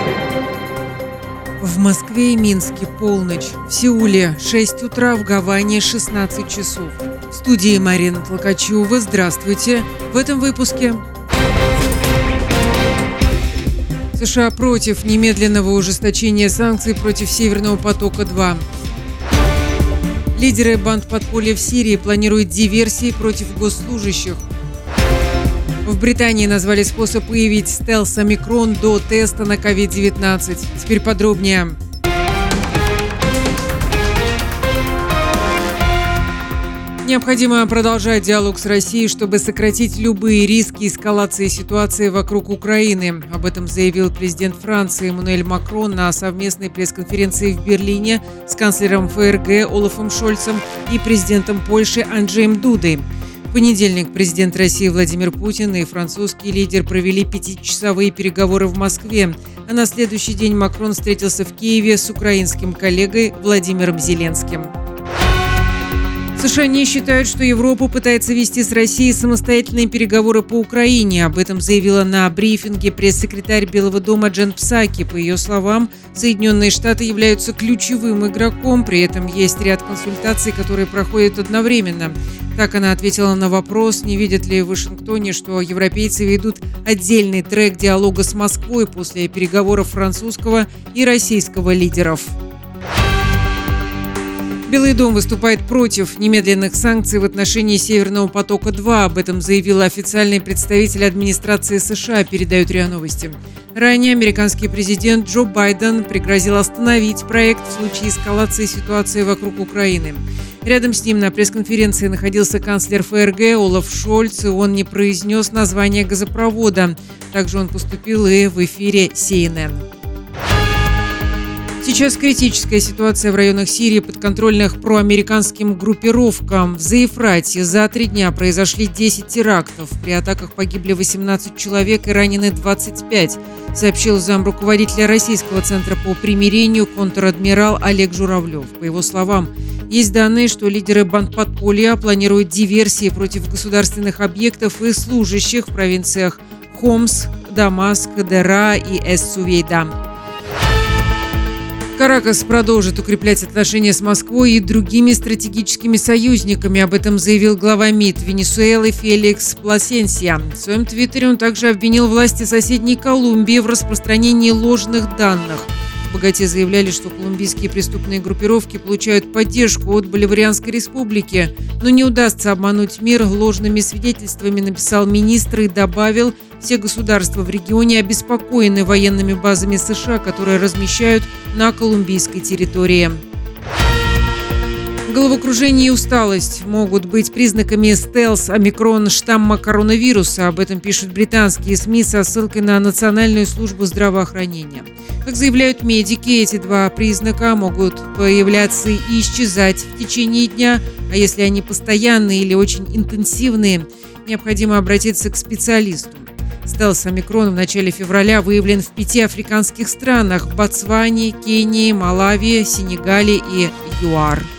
В Москве и Минске полночь, в Сеуле 6 утра, в Гаване 16 часов. В студии Марина Толкачева. Здравствуйте. В этом выпуске. США против немедленного ужесточения санкций против Северного потока-2. Лидеры банд подполья в Сирии планируют диверсии против госслужащих. В Британии назвали способ выявить стелс-омикрон до теста на COVID-19. Теперь подробнее. Необходимо продолжать диалог с Россией, чтобы сократить любые риски эскалации ситуации вокруг Украины. Об этом заявил президент Франции Эммануэль Макрон на совместной пресс-конференции в Берлине с канцлером ФРГ Олафом Шольцем и президентом Польши Анджеем Дудой. В понедельник президент России Владимир Путин и французский лидер провели 5-часовые переговоры в Москве, а на следующий день Макрон встретился в Киеве с украинским коллегой Владимиром Зеленским. США не считают, что Европа пытается вести с Россией самостоятельные переговоры по Украине. Об этом заявила на брифинге пресс-секретарь Белого дома Джен Псаки. По ее словам, Соединенные Штаты являются ключевым игроком, при этом есть ряд консультаций, которые проходят одновременно. Так она ответила на вопрос, не видят ли в Вашингтоне, что европейцы ведут отдельный трек диалога с Москвой после переговоров французского и российского лидеров. Белый дом выступает против немедленных санкций в отношении Северного потока-2. Об этом заявил официальный представитель администрации США, передают РИА Новости. Ранее американский президент Джо Байден пригрозил остановить проект в случае эскалации ситуации вокруг Украины. Рядом с ним на пресс-конференции находился канцлер ФРГ Олаф Шольц, и он не произнес название газопровода. Также он поступил и в эфире CNN. Сейчас критическая ситуация в районах Сирии, подконтрольных проамериканским группировкам. В Заефрате за 3 дня произошли 10 терактов. При атаках погибли 18 человек и ранены 25, сообщил замруководителя Российского центра по примирению контр-адмирал Олег Журавлев. По его словам, есть данные, что лидеры банд подполья планируют диверсии против государственных объектов и служащих в провинциях Хомс, Дамаск, Дера и Эс-Сувейда. Каракас продолжит укреплять отношения с Москвой и другими стратегическими союзниками. Об этом заявил глава МИД Венесуэлы Феликс Пласенсия. В своем твиттере он также обвинил власти соседней Колумбии в распространении ложных данных. В «Богате» заявляли, что колумбийские преступные группировки получают поддержку от Боливарианской республики. Но не удастся обмануть мир ложными свидетельствами, написал министр и добавил, все государства в регионе обеспокоены военными базами США, которые размещают на колумбийской территории. Головокружение и усталость могут быть признаками стелс-омикрон штамма коронавируса. Об этом пишут британские СМИ со ссылкой на Национальную службу здравоохранения. Как заявляют медики, эти два признака могут появляться и исчезать в течение дня, а если они постоянные или очень интенсивные, необходимо обратиться к специалисту. Стелс-омикрон в начале февраля выявлен в 5 африканских странах – Ботсване, Кении, Малави, Сенегале и ЮАР.